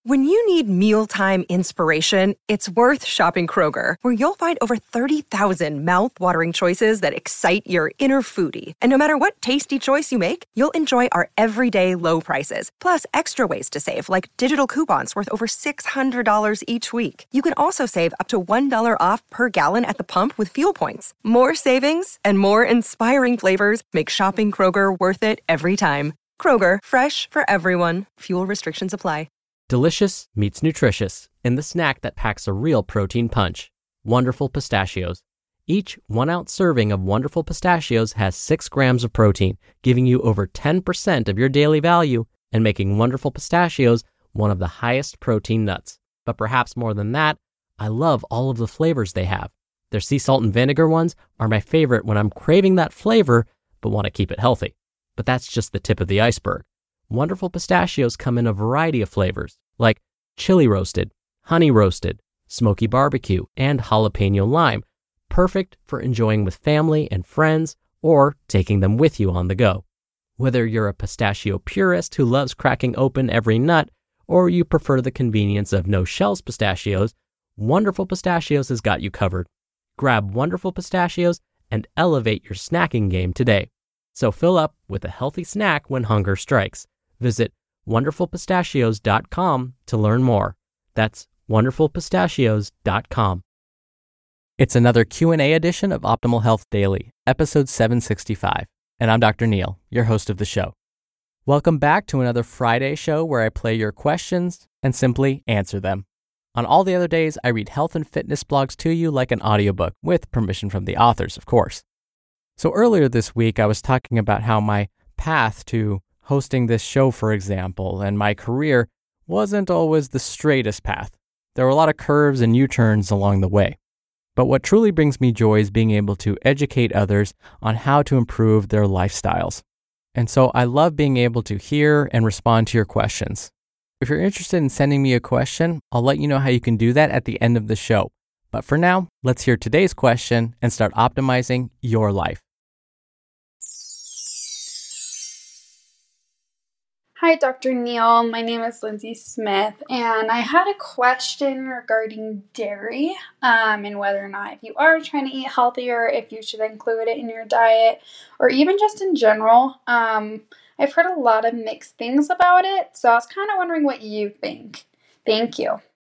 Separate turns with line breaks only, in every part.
When you need mealtime inspiration, it's worth shopping Kroger, where you'll find over 30,000 mouth-watering choices that excite your inner foodie. And no matter what tasty choice you make, you'll enjoy our everyday low prices, plus extra ways to save, like digital coupons worth over $600 each week. You can also save up to $1 off per gallon at the pump with fuel points. More savings and more inspiring flavors make shopping Kroger worth it every time. Kroger, fresh for everyone. Fuel restrictions apply.
Delicious meets nutritious in the snack that packs a real protein punch. Wonderful Pistachios. Each 1-ounce serving of Wonderful Pistachios has 6 grams of protein, giving you over 10% of your daily value and making Wonderful Pistachios one of the highest protein nuts. But perhaps more than that, I love all of the flavors they have. Their sea salt and vinegar ones are my favorite when I'm craving that flavor but want to keep it healthy. But that's just the tip of the iceberg. Wonderful Pistachios come in a variety of flavors, like chili roasted, honey roasted, smoky barbecue, and jalapeno lime, perfect for enjoying with family and friends or taking them with you on the go. Whether you're a pistachio purist who loves cracking open every nut, or you prefer the convenience of no-shells pistachios, Wonderful Pistachios has got you covered. Grab Wonderful Pistachios and elevate your snacking game today. So fill up with a healthy snack when hunger strikes. Visit wonderfulpistachios.com to learn more. That's wonderfulpistachios.com. It's another Q&A edition of Optimal Health Daily, episode 765, and I'm Dr. Neil, your host of the show. Welcome back to another Friday show where I play your questions and simply answer them. On all the other days, I read health and fitness blogs to you like an audiobook, with permission from the authors, of course. So earlier this week, I was talking about how my path to hosting this show, for example, and my career wasn't always the straightest path. There were a lot of curves and U-turns along the way. But what truly brings me joy is being able to educate others on how to improve their lifestyles. And so I love being able to hear and respond to your questions. If you're interested in sending me a question, I'll let you know how you can do that at the end of the show. But for now, let's hear today's question and start optimizing your life.
Hi, Dr. Neil. My name is Lindsay Smith, and I had a question regarding dairy and whether or not if you are trying to eat healthier, if you should include it in your diet, or even just in general. I've heard a lot of mixed things about it, so I was kind of wondering what you think. Thank you.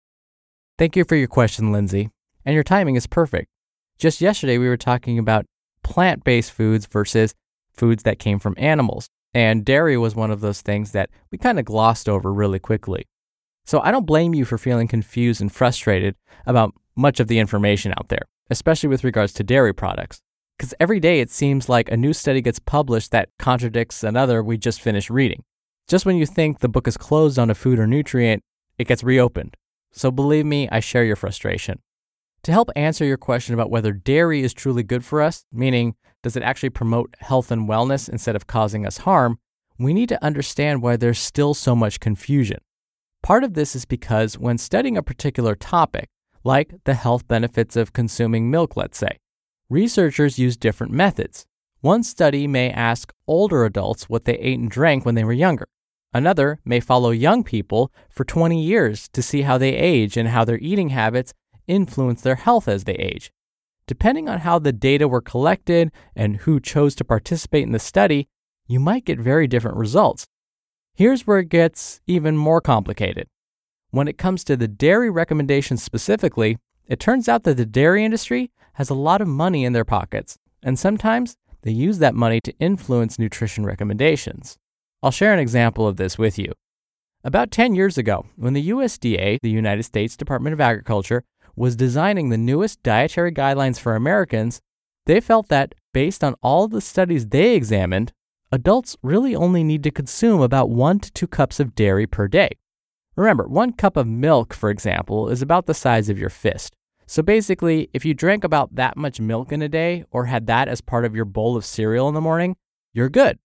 Thank you for your question, Lindsay. And your timing is perfect. Just yesterday, we were talking about plant-based foods versus foods that came from animals. And dairy was one of those things that we kind of glossed over really quickly. So I don't blame you for feeling confused and frustrated about much of the information out there, especially with regards to dairy products. Because every day it seems like a new study gets published that contradicts another we just finished reading. Just when you think the book is closed on a food or nutrient, it gets reopened. So believe me, I share your frustration. To help answer your question about whether dairy is truly good for us, meaning does it actually promote health and wellness instead of causing us harm, we need to understand why there's still so much confusion. Part of this is because when studying a particular topic, like the health benefits of consuming milk, let's say, researchers use different methods. One study may ask older adults what they ate and drank when they were younger. Another may follow young people for 20 years to see how they age and how their eating habits influence their health as they age. Depending on how the data were collected and who chose to participate in the study, you might get very different results. Here's where it gets even more complicated. When it comes to the dairy recommendations specifically, it turns out that the dairy industry has a lot of money in their pockets, and sometimes they use that money to influence nutrition recommendations. I'll share an example of this with you. About 10 years ago, when the USDA, the United States Department of Agriculture, was designing the newest dietary guidelines for Americans, they felt that, based on all the studies they examined, adults really only need to consume about 1 to 2 cups of dairy per day. Remember, 1 cup of milk, for example, is about the size of your fist. So basically, if you drank about that much milk in a day or had that as part of your bowl of cereal in the morning, you're good.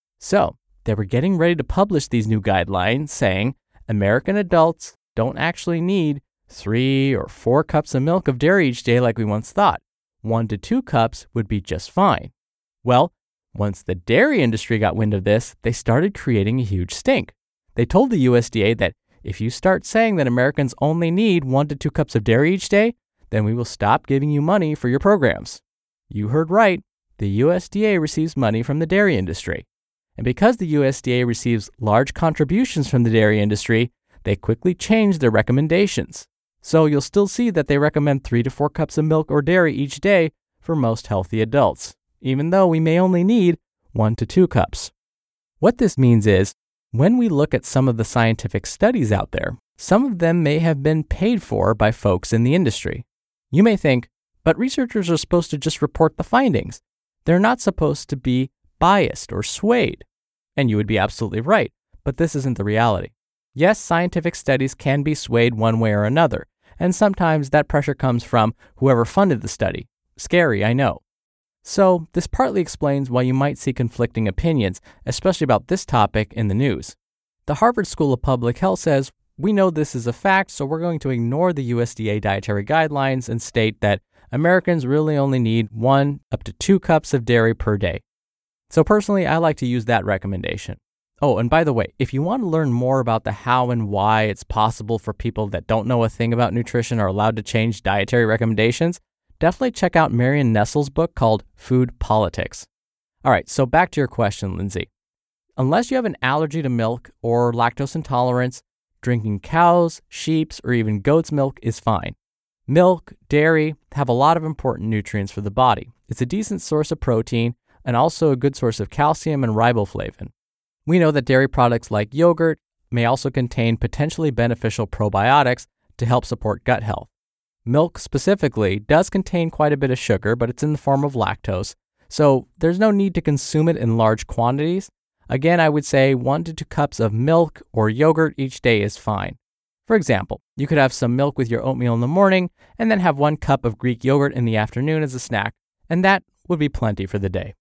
So they were getting ready to publish these new guidelines saying American adults don't actually need 3 or 4 cups of milk of dairy each day like we once thought. 1 to 2 cups would be just fine. Well, once the dairy industry got wind of this, they started creating a huge stink. They told the USDA that If you start saying that Americans only need 1 to 2 cups of dairy each day, then we will stop giving you money for your programs. You heard right. The USDA receives money from the dairy industry. And because the USDA receives large contributions from the dairy industry, they quickly change their recommendations. So you'll still see that they recommend 3 to 4 cups of milk or dairy each day for most healthy adults, even though we may only need 1 to 2 cups. What this means is, when we look at some of the scientific studies out there, some of them may have been paid for by folks in the industry. You may think, but researchers are supposed to just report the findings. They're not supposed to be biased or swayed. And you would be absolutely right, but this isn't the reality. Yes, scientific studies can be swayed one way or another, and sometimes that pressure comes from whoever funded the study. Scary, I know. So, this partly explains why you might see conflicting opinions, especially about this topic in the news. The Harvard School of Public Health says, we know this is a fact, so we're going to ignore the USDA dietary guidelines and state that Americans really only need 1 up to 2 cups of dairy per day. So personally, I like to use that recommendation. Oh, and by the way, if you want to learn more about the how and why it's possible for people that don't know a thing about nutrition are allowed to change dietary recommendations, definitely check out Marion Nestle's book called Food Politics. All right, so back to your question, Lindsay. Unless you have an allergy to milk or lactose intolerance, drinking cow's, sheep's, or even goat's milk is fine. Milk, dairy have a lot of important nutrients for the body. It's a decent source of protein and also a good source of calcium and riboflavin. We know that dairy products like yogurt may also contain potentially beneficial probiotics to help support gut health. Milk specifically does contain quite a bit of sugar, but it's in the form of lactose, so there's no need to consume it in large quantities. Again, I would say 1 to 2 cups of milk or yogurt each day is fine. For example, you could have some milk with your oatmeal in the morning and then have 1 cup of Greek yogurt in the afternoon as a snack, and that would be plenty for the day.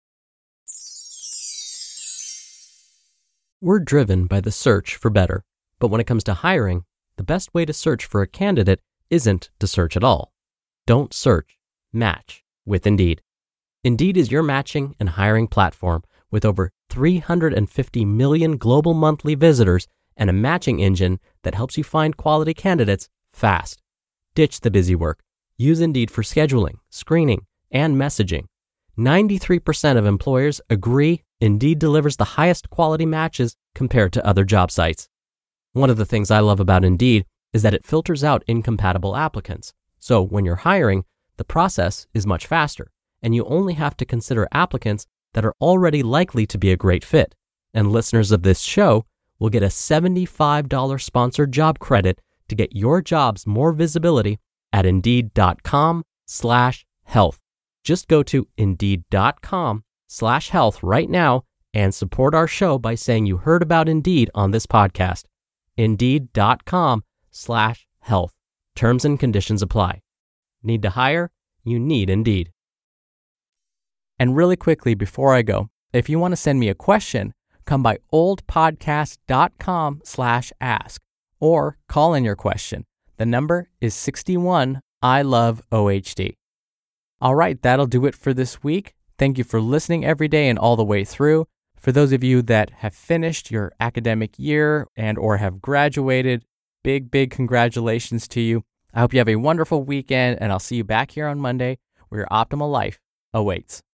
We're driven by the search for better, but when it comes to hiring, the best way to search for a candidate isn't to search at all. Don't search, match with Indeed. Indeed is your matching and hiring platform with over 350 million global monthly visitors and a matching engine that helps you find quality candidates fast. Ditch the busy work. Use Indeed for scheduling, screening, and messaging. 93% of employers agree Indeed delivers the highest quality matches compared to other job sites. One of the things I love about Indeed is that it filters out incompatible applicants. So when you're hiring, the process is much faster, and you only have to consider applicants that are already likely to be a great fit. And listeners of this show will get a $75 sponsored job credit to get your jobs more visibility at Indeed.com/health. Just go to Indeed.com/health right now and support our show by saying you heard about Indeed on this podcast. Indeed.com/health. Terms and conditions apply. Need to hire? You need Indeed. And really quickly before I go, if you want to send me a question, come by oldpodcast.com/ask or call in your question. The number is 61 I love OHD. All right, that'll do it for this week. Thank you for listening every day and all the way through. For those of you that have finished your academic year and or have graduated, big congratulations to you. I hope you have a wonderful weekend, and I'll see you back here on Monday where your optimal life awaits.